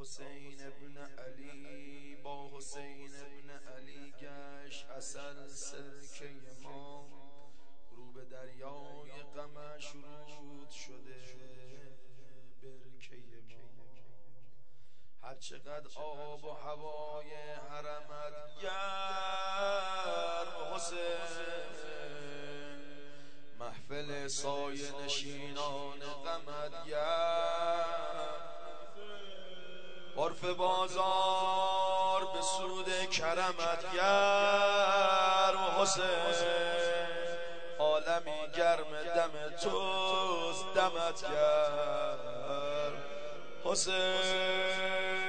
حسین ابن علی با حسین ابن علی گشت اصل سرکه ما رو به دریای غمش رود شده برکه ما هر چقدر آب و هوای حرمت گرم حسین محفل سایه نشینان غمت گرم عرف بازار به سود کرمت گرم حسین عالمی گرم دم توست دمت گرم حسین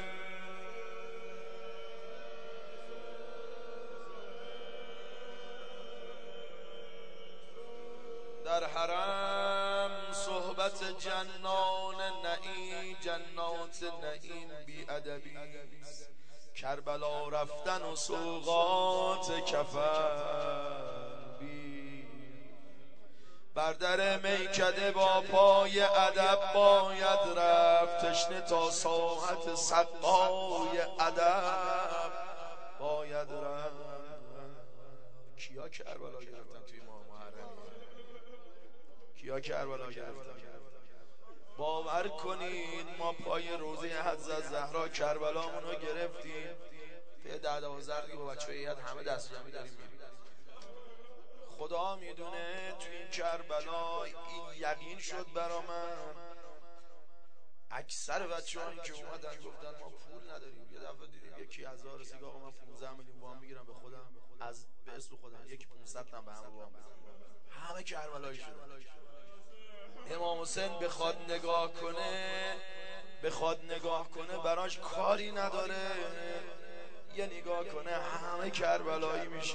در حرم صحبت جنان نعیم جنات نعیم بی ادبی کربلا رفتن و سوغات کفن بی بر در میکده با پای ادب باید رفت تشنه تا ساحت سقای ادب باید رفت کیا کربلا گرفتن توی ماه محرم کیا کربلا گرفتن باور کنید ما پای روزه حضرت زهرا کربلامون رو گرفتیم تا 10-12 دیگه با بچه هیئت همه دست جمعی داریم میریم خدا میدونه تو این کربلا این یقین شد برا من اکثر بچه‌هایی که اومدن گفتن ما پول نداریم یه دفعه دیدیم یکی 1000 سیگار من 15 میلیون وام میگیرم به خودم از به اسم خودم یکی 500 تا به همه وام میدم همه کربلایی شدن امام حسین بخواد نگاه کنه براش کاری نداره یه نگاه کنه همه کربلایی میشه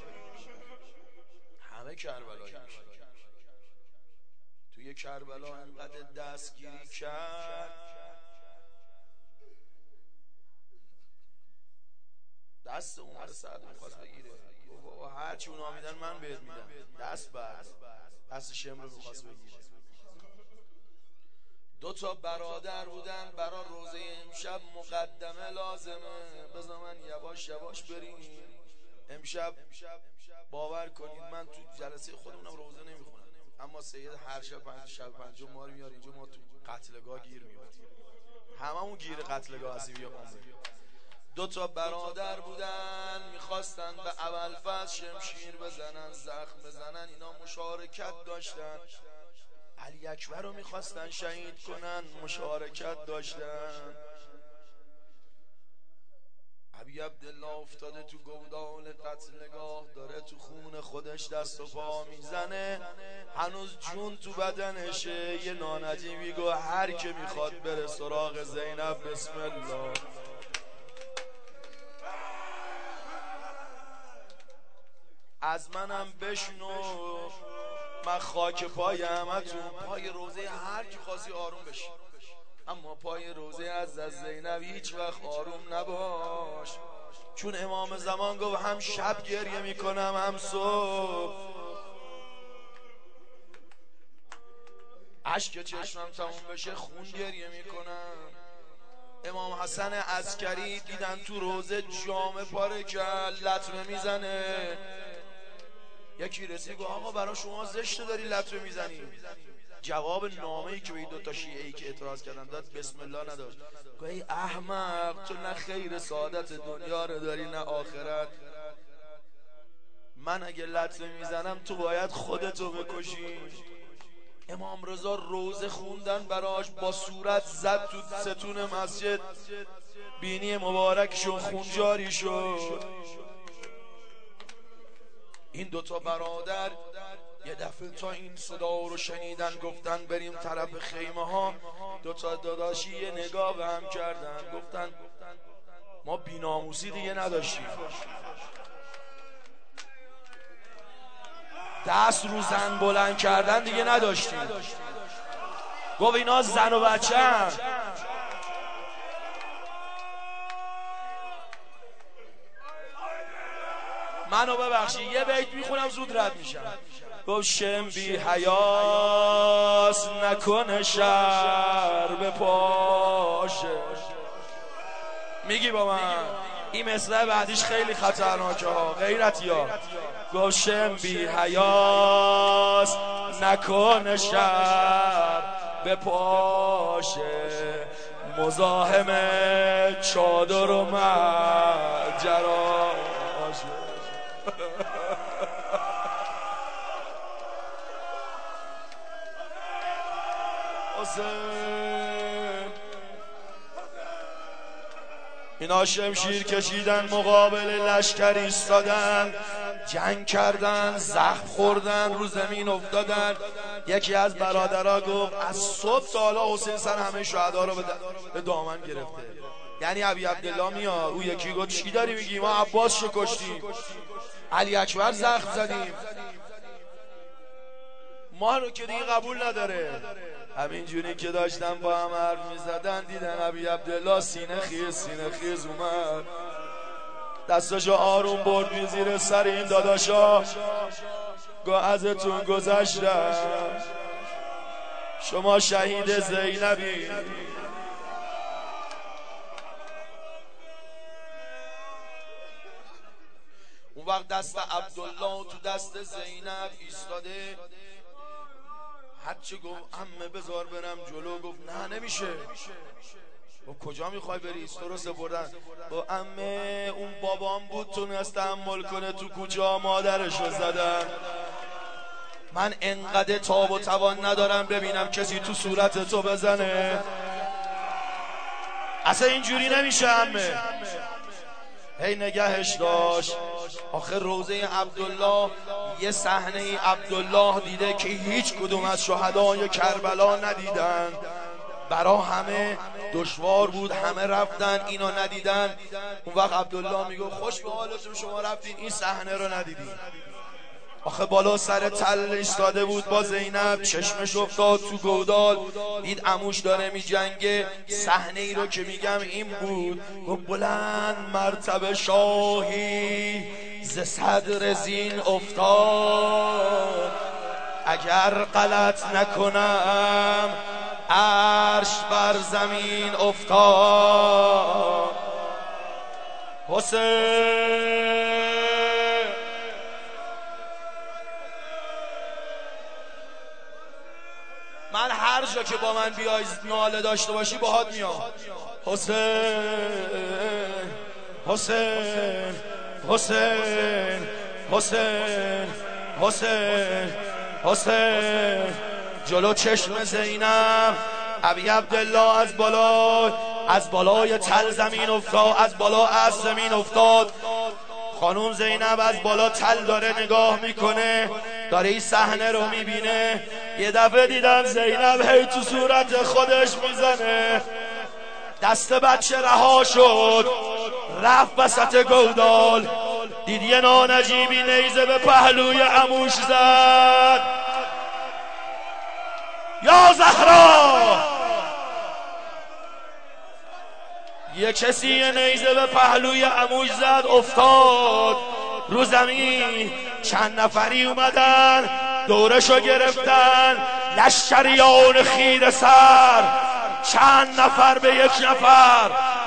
همه کربلایی میشه توی کربلا انقدر دستگیری کرد دست عمر سعد میخواست بگیره هرچی اونا میدن من بهت میدم دست شمر رو میخواست بگیره 2 برادر بودن برا روزه امشب مقدمه لازمه بذار من یواش یواش بریم امشب باور کنید من تو جلسه خودمونم روزه نمیخونم اما سید هر شب پنجم ما رو میاره اینجا ما تو قتلگاه گیر میافتیم هممون گیر قتلگاه هستیم یه عمره 2 برادر بودن میخواستن به ابوالفضل شمشیر بزنن زخم بزنن اینا مشارکت داشتن علی اکبر رو میخواستن شهید کنن مشارکت داشتن ابی عبدالله افتاده تو گودال قتلگاه داره تو خون خودش دست و پا میزنه هنوز جون تو بدنشه یه نانجی میگو هر که میخواد بره سراغ زینب بسم الله از منم بشنو من خاک پای همتون پای روزه هر کی خواستی آروم بشی اما پای روزه از زینب هیچ وقت آروم نباش چون امام زمان گفت هم شب گریه میکنم هم صبح اشک چشمم تموم بشه خون گریه میکنم امام حسن عسکری دیدن تو روزه جامه پاره کرد لطمه میزنه یکی رسید گفت آقا برای شما زشته داری لطمه میزنی جواب نامه‌ای که به این 2 شیعه‌ای که اعتراض کردن داد بسم الله نداشت گفت ای احمق تو نه خیر سعادت دنیا رو داری نه آخرت من اگه لطمه میزنم تو باید خودتو بکشی امام رضا روزه خوندن براش با صورت زد تو ستون مسجد بینی مبارکشون خون جاری شد این 2 برادر یه دفعه تا این صدا رو شنیدن گفتن بریم طرف خیمه ها 2 داداشی یه نگاه به هم کردن گفتن ما بی‌ناموسی دیگه نداشتیم دست رو زن بلند کردن دیگه نداشتیم گفت اینا زن و بچه هم منو ببخشی یه بیت میخونم زود رد میشم گفت شم بی حیاس نکنه شر به پاشه میگی با من این مصرع بعدیش خیلی خطرناکه ها غیرتی ها. گوشم بی حیاس نکن شر به پاشه مزاحم چادر و مجراش. اینا شمشیر کشیدن مقابل لشکر ایستادن، جنگ کردن، زخم خوردن، رو زمین افتادن. یکی از برادرها گفت از صبح تا حالا حسین سر همه شهدا رو به دامن گرفته. یعنی ابی عبدالله میاد. او یکی گفت چی داری میگی؟ ما عباس شو کشتیم، علی اکبر زخم زدیم، ما رو که دیگه قبول نداره. همین جوری که داشتن با هم حرف میزدن دیدن ابی عبدالله سینه خیز اومد، دستاشو آروم برد زیر سر این داداشا، گاه ازتون گذشتم، شما شهید زینبی. اون وقت دست عبدالله تو دست زینب ایستاده. هرچی گفت عمه بذار برم جلو، گفت نه نمیشه. گفت کجا میخوای بری؟ تو رو سپردن. گفت عمه اون بابام بود تونست تحمل کنه تو کوچه مادرشو زدن، من انقدر تاب و توان ندارم ببینم کسی تو صورت تو بزنه. اصلا اینجوری نمیشه عمه. هی نگهش داشت. آخه روزه عبدالله یه صحنه عبدالله دیده که هیچ کدوم از شهدای کربلا ندیدن. برا همه دشوار بود، همه رفتن اینو ندیدن. اون وقت عبدالله میگه خوش به حالتون شما رفتین این صحنه رو ندیدین. آخه بالا سر تل ایستاده بود با زینب، چشمش افتاد تو گودال، دید عموش داره می جنگه. صحنه ای رو که میگم این بود. گفت بلند مرتبه شاهی ز صدر زین افتاد، اگر غلط نکنم عرش بر زمین افتاد. حسین من هر جا که با من بیای ناله داشته باشی باهات میام. حسین حسین حسین حسین حسین حسین. جلو چشم زینب ابی عبدالله از بالای تل زمین افتاد، از بالا از زمین افتاد. خانوم زینب از بالا تل داره نگاه میکنه، داره این صحنه رو میبینه. یه دفعه دیدن زینب هی تو صورت خودش میزنه. دست بچه رها شد، رفت وسط گودال، دید یه نانجیبی نیزه به پهلوی عموش زد. یا زهرا، یه کسی یه نیزه به پهلوی عموش زد، افتاد رو زمین. چند نفری اومدن دورشو گرفتن، لشکریان خیره سر، چند نفر به یک نفر.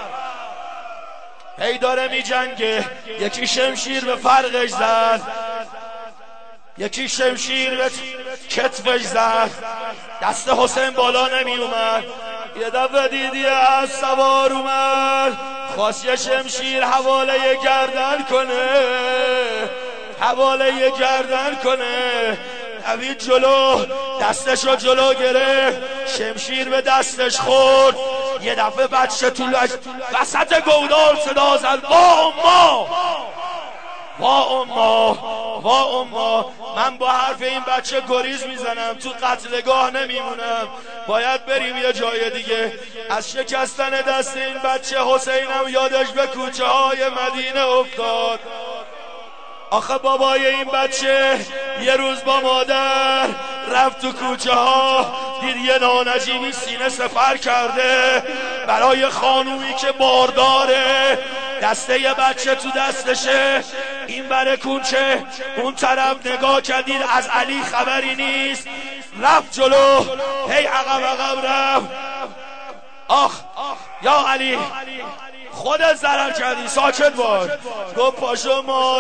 هی داره می جنگه. یکی شمشیر به فرقش زد، یکی شمشیر به کتفش زد. دست حسین بالا نمی اومد. یه دفعه دیدی از سوار اومد، خواست یه شمشیر حواله گردن کنه، حواله گردن کنه. دوید جلو، دستشو جلو گرفت، شمشیر به دستش خورد. یه دفعه بچه تو وسط گودال صدا زد وا اما وا اما وا اما. من با حرف این بچه گریز میزنم، تو قتلگاه نمیمونم، باید بریم یه جای دیگه. از شکستن دست این بچه حسینم یادش به کوچه های مدینه افتاد. آخه بابای این بچه یه روز با مادر رفت تو کوچه ها، دید یه نانجیبی سینه سپر کرده برای خانومی که بارداره. دسته یه بچه تو دستشه، این بره کوچه اون طرف نگاه کردید از علی خبری نیست، رفت جلو، هی عقب عقب رفت. آخ یا علی، خودت ضرر کردی، ساکت باش. گفت پاشو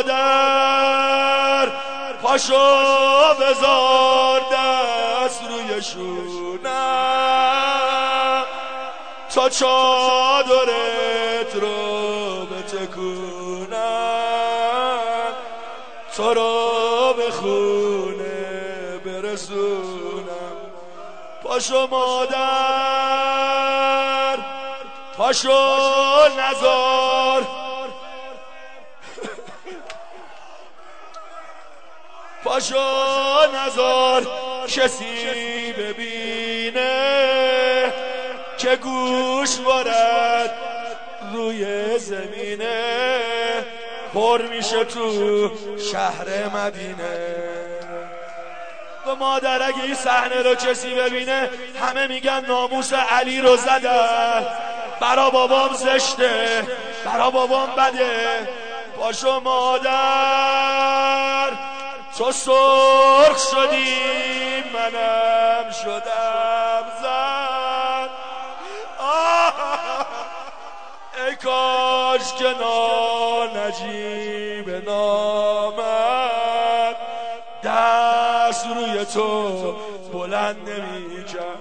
مادر، پاشو بذار دست روی شونم تا چادرت رو بتکونم، تو رو به خونه برسونم. پاشو مادر، پاشو نزار، پاشو نزار کسی ببینه که گوش وارد روی زمینه، پر میشه تو شهر مدینه. و مادر اگه این صحنه رو کسی ببینه همه میگن ناموس علی رو زدن، برا بابام زشته، برا بابام بده. پاشو مادر، تو سرخ شدی منم شدم زن، ای کاش که نجیب نامد دست روی تو بلند نمی کرد.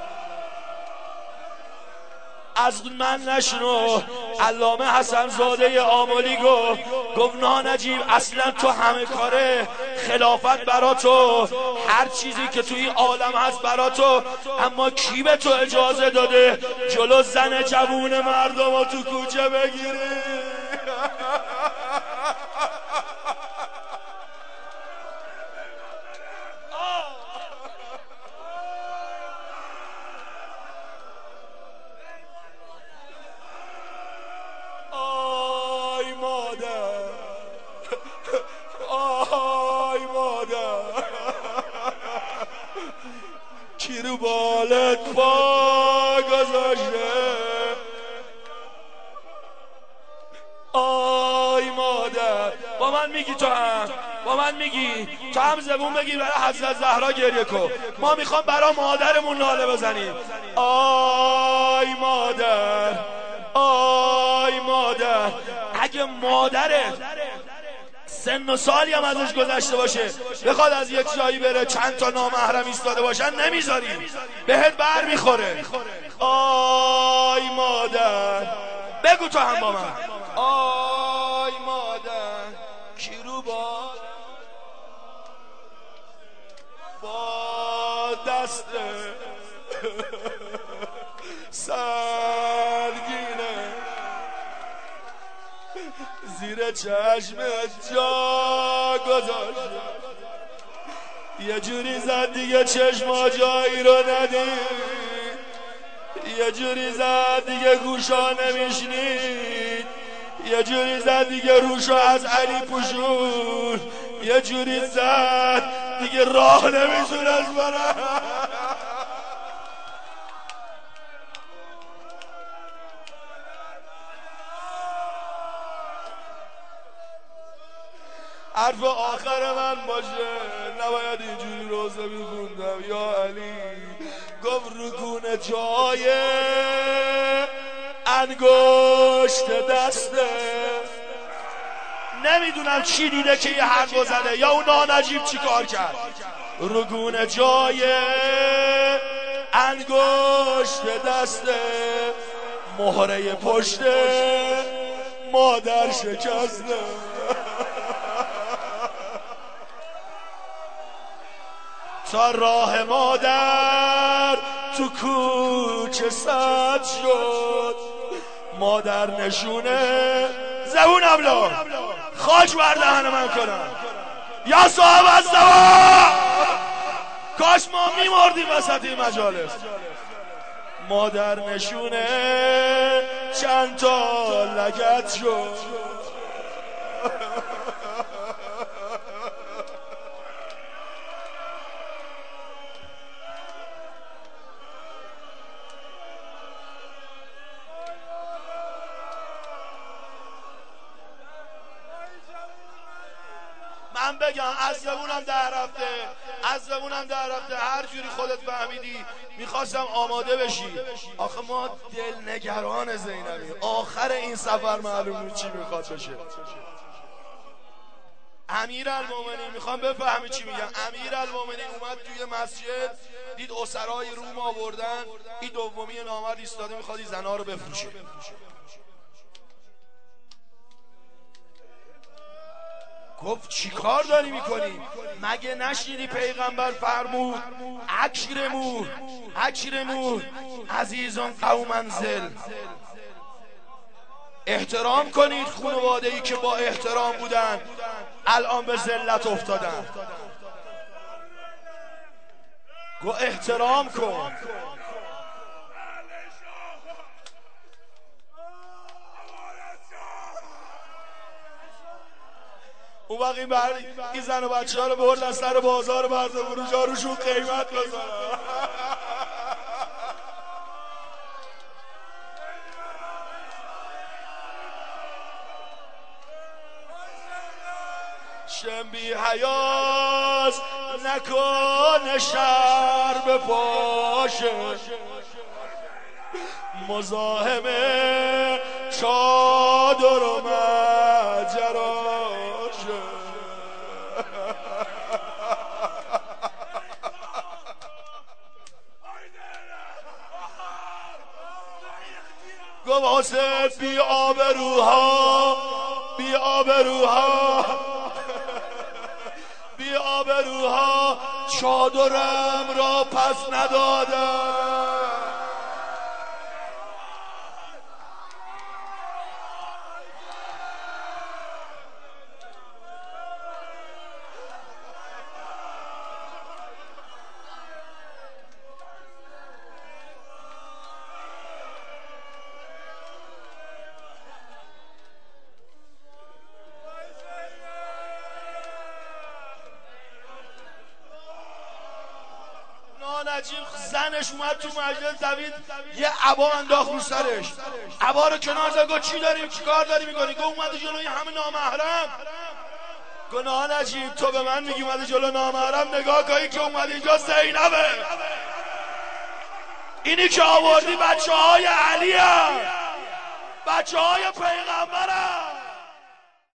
از من نشنو علامه حسن زاده آملی گفت نانجیب اصلا تو همه کاره، خلافت برا تو، هر چیزی که توی عالم هست برا تو، اما کی به تو اجازه داده جلو زن جوون مردم رو تو کوچه بگیری؟ آی مادر، آی مادر، کی رو بالت پا گذاشته؟ آی مادر، با من میگی تو هم، با من میگی تو هم زبون بگی برای حضرت زهرا گریه کن، ما میخوام برای مادرمون ناله بزنیم. آی مادر، آی مادر، اگه مادرت سن و سالی هم ازش گذشته باشه بخواد از یک جایی بره چند تا نامحرم ایستاده باشن نمیذاری، بهت بر میخوره. آی مادر، بگو تو هم با من. آی مادر، کی رو با دست سرگینه زیر چشمت جا گذاشت، یه جوری زد دیگه چشما جایی رو ندید، یه جوری زد دیگه گوشا نمیشنید، یه جوری زد دیگه روشو از علی پوشون، یه جوری زد دیگه راه نمیتونست بره. حرف آخر من باشه، نباید اینجوری روزه میخوندم. یا علی گفت رکون جای انگشت دسته، نمیدونم چی دیده که یه حرف زده یا اون نانجیب چی کار کرد. رکون جای انگشت دسته، مهره پشت مادر شکسته. تا راه مادر تو کوچه سد شد، مادر نشونه زبون ابلا خاک بر دهن من کنم. یا صاحب الزوا، کاش ما میمردیم وسط این مجالس. مادر نشونه چند تا لگت شد. من من بگم از زبونم در رفته هر جوری خودت فهمیدی. میخواستم آماده بشی. آخه ما دلنگران زینبی، آخر این سفر معلوم چی میخواد بشه. امیرالمومنین، میخوام بفهمی چی میگم. امیرالمومنین اومد توی مسجد، دید اسرای روم آوردن، این دومی نامرد ایستاده میخواد این زنا رو بفروشه. گفت چی کار داری میکنی؟ مگه نشنیدی پیغمبر فرمود اکرمو عزیزان قوم ذل، احترام کنید خانواده‌ای که با احترام بودن الان به ذلت افتادن. گو احترام کن. اون وقت این زن و بچه ها رو بردن سر بازار برده فروشا روشون قیمت بزنن. شنبی حیاز نکن شر به پاشه، مزاحم چادر و مجراشه. گفت حسین بی آبروها چادرم را پس ندادم. نجیب زنش اومد تو مجلس، دوید یه عبا انداخت رو سرش، عبا رو کنار زد. گفت چی داری؟ چی کار داری میکنی؟ گفت اومده جلوی همه نامحرم. گفت نه نجیب تو به من میگی اومده جلو نامحرم؟ نگاه کنی که اومد اینجا زینبه، اینی که آوردی بچه های علی هم، بچه های پیغمبر هم.